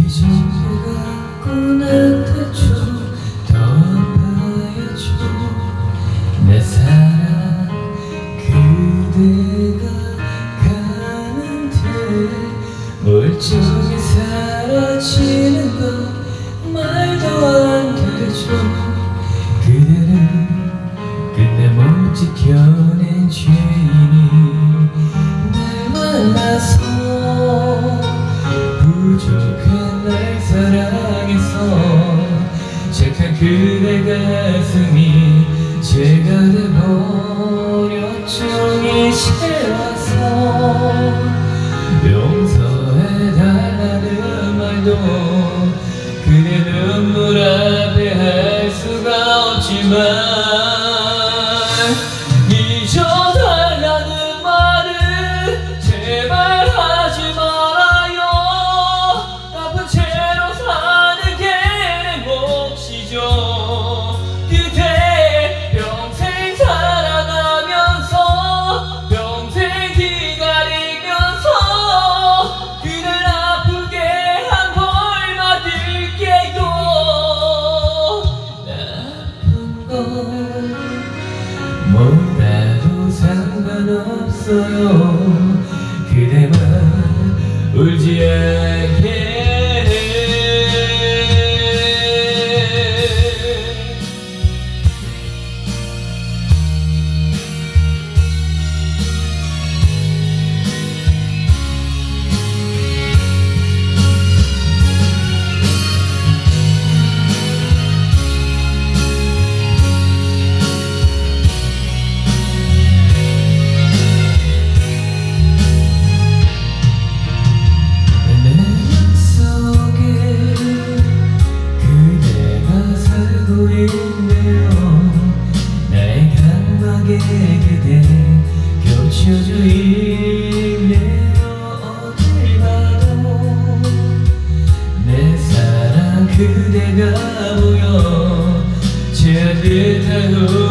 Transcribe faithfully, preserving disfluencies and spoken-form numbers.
이제 갖고 나타줘 더 아파야죠. 내 사랑 그대가 가는데 멀쩡히 사라지는 건 말도 안 되죠. 그대를 끝내 못 지켜낸 죄인이 날 만나서 부족한 날 사랑해서 착한 그대 가슴이 죄가 돼버렸죠. 이제 와서 용서해달라는 말도 그대 눈물 앞에 할 수가 없지만 잊어달라는 말을 제발 하지 말아요. 나쁜 채로 사는 게 내 몫이죠. 그대 평생 사랑하면서 평생 기다리면서 그댈 아프게 한 벌 받을게요. 나쁜 건 뭐라도 상관없어요. 그대만 울지 않게 나의 감각에 그대 겹쳐져 있네요. 어딜 봐도 내 사랑 그대가 보여 제듯하고